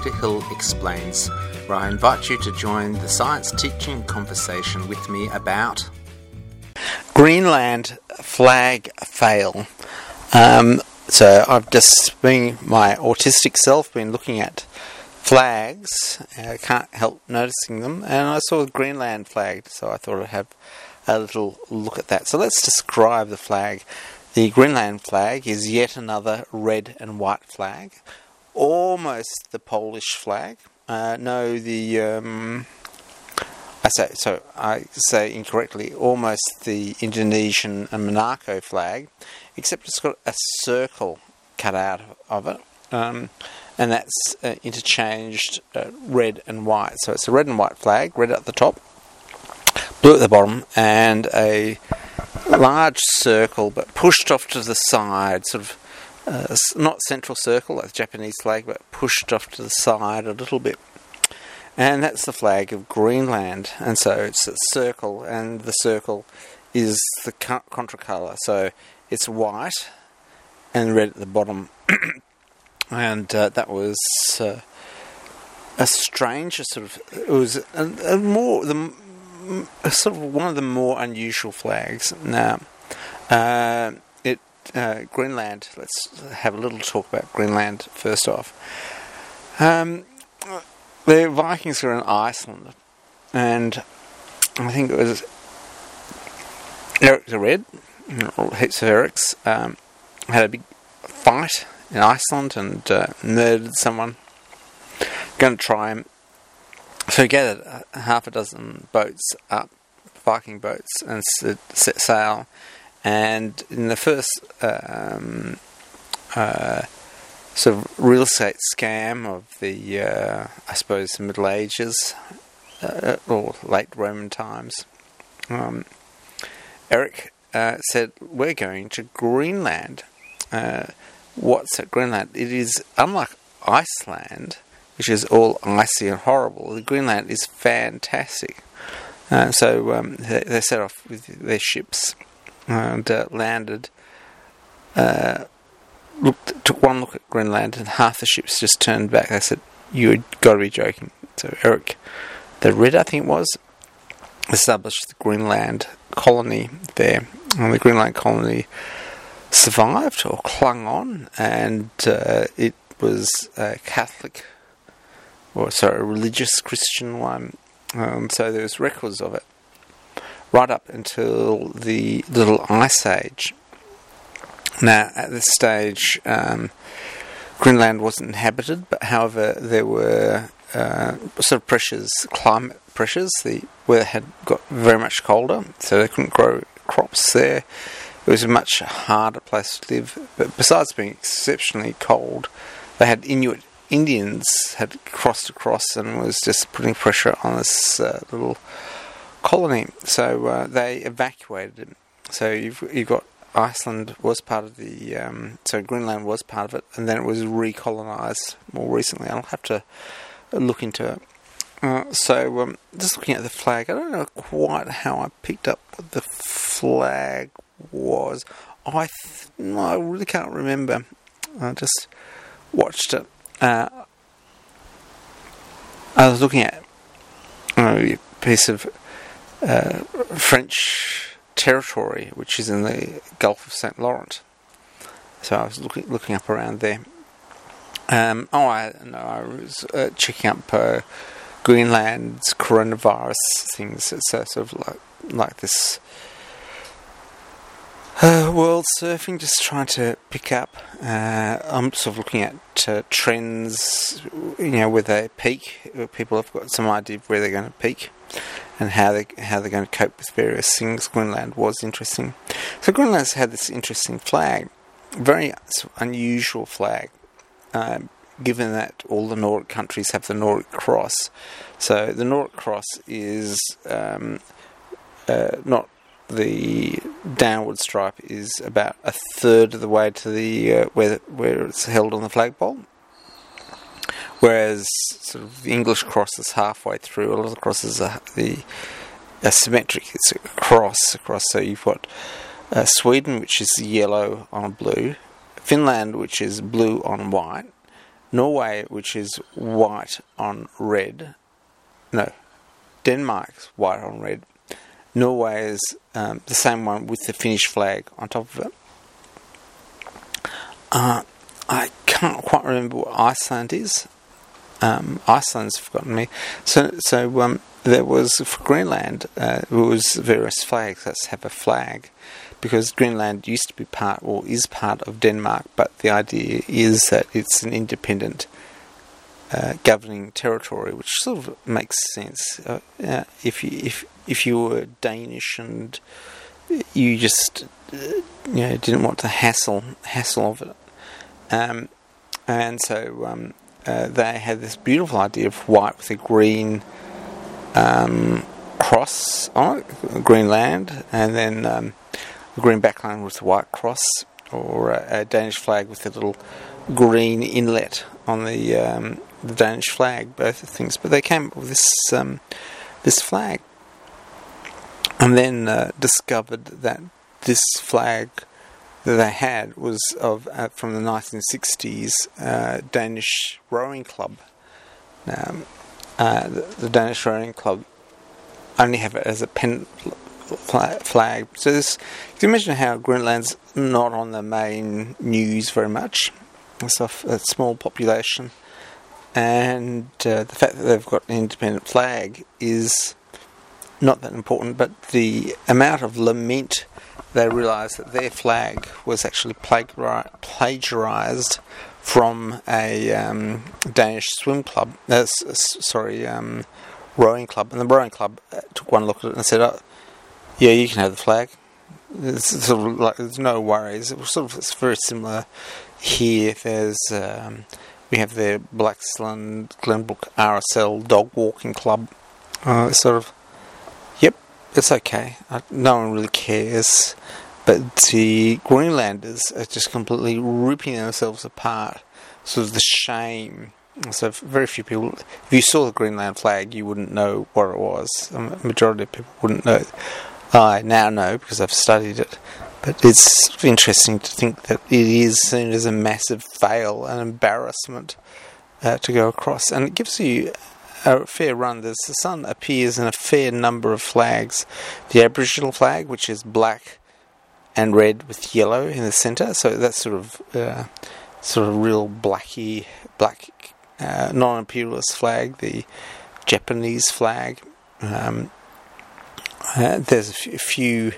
Peter Hill Explains, where I invite you to join the science teaching conversation with me about Greenland flag fail. So I've just been, my autistic self, been looking at flags. I can't help noticing them, and I saw the Greenland flag, so I thought I'd have a little look at that. So let's describe the flag. The Greenland flag is yet another red and white flag, almost the Polish flag. I say incorrectly, almost the Indonesian and Monaco flag, except it's got a circle cut out of it, and that's interchanged red and white. So it's a red and white flag, red at the top, blue at the bottom, and a large circle but pushed off to the side, sort of not central circle like the Japanese flag, but pushed off to the side a little bit. And that's the flag of Greenland. And so it's a circle, and the circle is the contra colour. So it's white and red at the bottom. And that was a strange sort of. It was sort of one of the more unusual flags. Now, Greenland. Let's have a little talk about Greenland first off. The Vikings were in Iceland, and I think it was Eric the Red, heaps of Erics, had a big fight in Iceland and murdered someone. Going to try him. So he gathered half a dozen boats up, Viking boats, and set sail. And in the first sort of real estate scam of the, I suppose, the Middle Ages or late Roman times, Eric said, "We're going to Greenland." What's at Greenland? It is unlike Iceland, which is all icy and horrible. The Greenland is fantastic. So they set off with their ships and landed. Took one look at Greenland, and half the ships just turned back. They said, "You've got to be joking." So Eric the Red, I think it was, established the Greenland colony there. And the Greenland colony survived or clung on, and it was a Catholic, a religious Christian one. So there's records of it right up until the Little Ice Age. Now, at this stage, Greenland wasn't inhabited, but however, there were sort of pressures, climate pressures. The weather had got very much colder, so they couldn't grow crops there. It was a much harder place to live. But besides being exceptionally cold, they had Inuit Indians had crossed across and was just putting pressure on this little colony. So they evacuated it. So you've got Iceland was part of the, so Greenland was part of it, and then it was recolonised more recently. I'll have to look into it. Just looking at the flag, I don't know quite how I picked up what the flag was. I really can't remember. I just watched it. I was looking at a piece of French territory, which is in the Gulf of St. Lawrence. So I was looking up around there. I was checking up Greenland's coronavirus things. It's sort of like this world surfing, just trying to pick up. I'm sort of looking at trends, where they peak. People have got some idea of where they're going to peak and how they're going to cope with various things. Greenland was interesting. So Greenland's had this interesting flag, very unusual flag, given that all the Nordic countries have the Nordic Cross. So the Nordic Cross is not the downward stripe, is about a third of the way to the where it's held on the flagpole. Whereas sort of the English cross is halfway through. A lot of the crosses are symmetric. It's a cross across. So you've got Sweden, which is yellow on blue. Finland, which is blue on white. Norway, which is white on red. No, Denmark's white on red. Norway is the same one with the Finnish flag on top of it. I can't quite remember what Iceland is. Iceland's forgotten me. So there was, for Greenland, there was various flags. Let's have a flag, because Greenland used to be part, or is part of Denmark, but the idea is that it's an independent governing territory, which sort of makes sense. If you were Danish and you just didn't want the hassle of it, and so they had this beautiful idea of white with a green cross on it, Greenland, and then a green background with a white cross, or a Danish flag with a little green inlet on the Danish flag, both things. But they came up with this flag, and then discovered that this flag that they had was from the 1960s Danish rowing club. The Danish rowing club only have it as a pen flag. So you can imagine how Greenland's not on the main news very much. It's a small population, and the fact that they've got an independent flag is not that important, but the amount of lament they realised that their flag was actually plagiarised from a Danish swim club, rowing club, and the rowing club took one look at it and said, "Oh, yeah, you can have the flag." It's sort of like there's no worries. It's very similar here. We have the Blaxland Glenbrook RSL dog walking club. It's okay. No one really cares. But the Greenlanders are just completely ripping themselves apart. Sort of the shame. So very few people, if you saw the Greenland flag, you wouldn't know what it was. A majority of people wouldn't know. I now know because I've studied it. But it's interesting to think that it is seen as a massive fail, an embarrassment to go across. And it gives you a fair run. The sun appears in a fair number of flags. The Aboriginal flag, which is black and red with yellow in the centre, so that's sort of real black non-imperialist flag. The Japanese flag. There's a few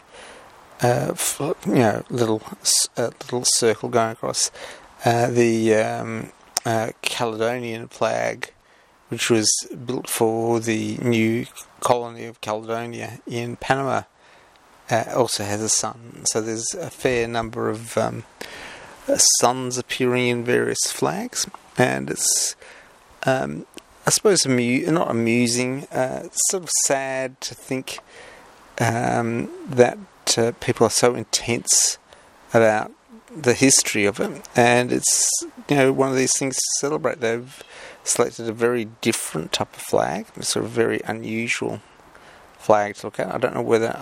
little circle going across. The Caledonian flag, which was built for the new colony of Caledonia in Panama, also has a sun. So there's a fair number of suns appearing in various flags, and it's, I suppose, not amusing. It's sort of sad to think that people are so intense about the history of it, and it's one of these things to celebrate. They've selected a very different type of flag, a sort of very unusual flag to look at. I don't know whether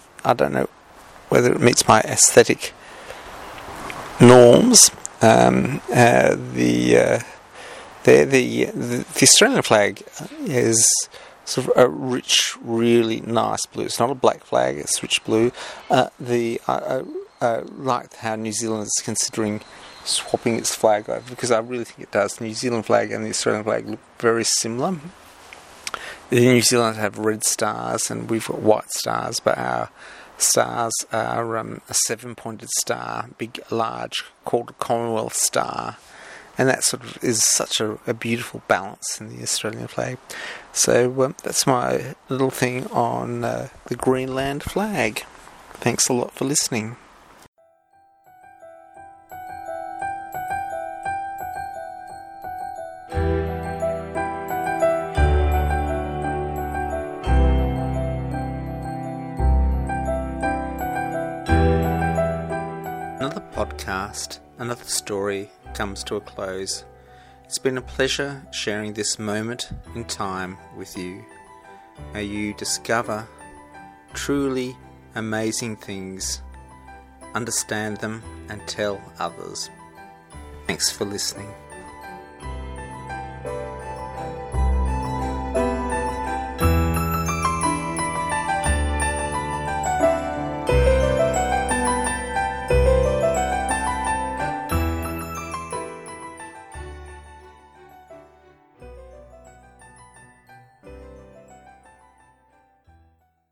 it meets my aesthetic norms. The Australian flag is sort of a rich, really nice blue. It's not a black flag; it's rich blue. I like how New Zealand is considering swapping its flag over, because I really think it does. The New Zealand flag and the Australian flag look very similar. In New Zealand have red stars and we've got white stars, but our stars are a 7-pointed star, big, large, called a Commonwealth star, and that sort of is such a beautiful balance in the Australian flag. So that's my little thing on the Greenland flag. Thanks a lot for listening. Another podcast, another story comes to a close. It's been a pleasure sharing this moment in time with you. May you discover truly amazing things, understand them, and tell others. Thanks for listening.